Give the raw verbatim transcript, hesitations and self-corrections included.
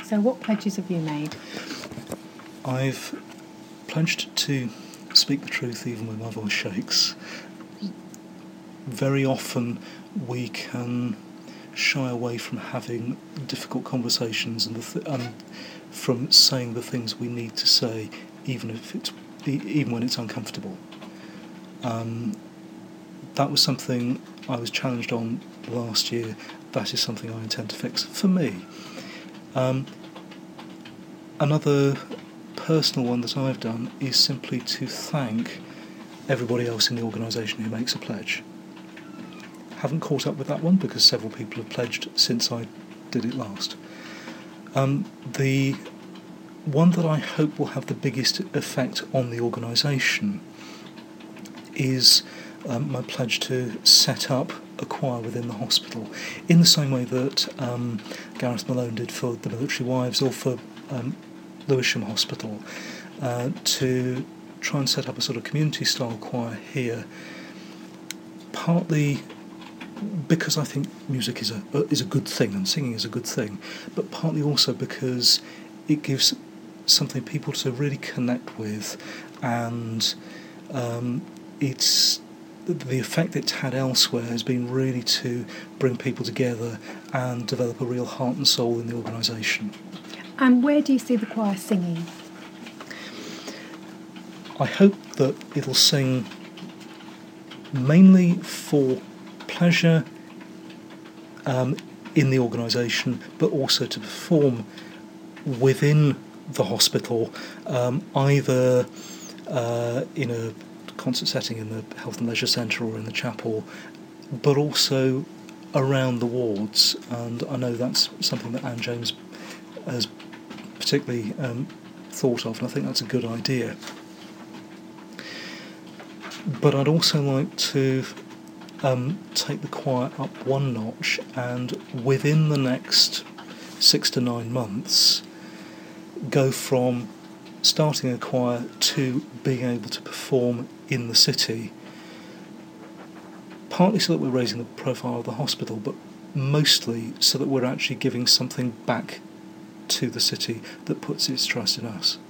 So what pledges have you made? I've pledged to speak the truth even when my voice shakes. Very often we can shy away from having difficult conversations and, the th- and from saying the things we need to say, even if it's e- even when it's uncomfortable. Um, that was something I was challenged on last year. That is something I intend to fix for me. Um, another personal one that I've done is simply to thank everybody else in the organisation who makes a pledge. Haven't caught up with that one because several people have pledged since I did it last. Um, the one that I hope will have the biggest effect on the organisation is um, my pledge to set up a choir within the hospital, in the same way that um, Gareth Malone did for the Military Wives or for um, Lewisham Hospital, uh, to try and set up a sort of community-style choir here, partly because I think music is a is a good thing and singing is a good thing, but partly also because it gives something people to really connect with, and um, it's the effect it's had elsewhere has been really to bring people together and develop a real heart and soul in the organisation. And where do you see the choir singing? I hope that it'll sing mainly for pleasure um, in the organisation, but also to perform within the hospital, um, either uh, in a concert setting in the Health and Leisure Centre or in the chapel, but also around the wards. And I know that's something that Anne James has particularly um, thought of, and I think that's a good idea. But I'd also like to um, take the choir up one notch, and within the next six to nine months go from starting a choir to being able to perform in the city, partly so that we're raising the profile of the hospital, but mostly so that we're actually giving something back to the city that puts its trust in us.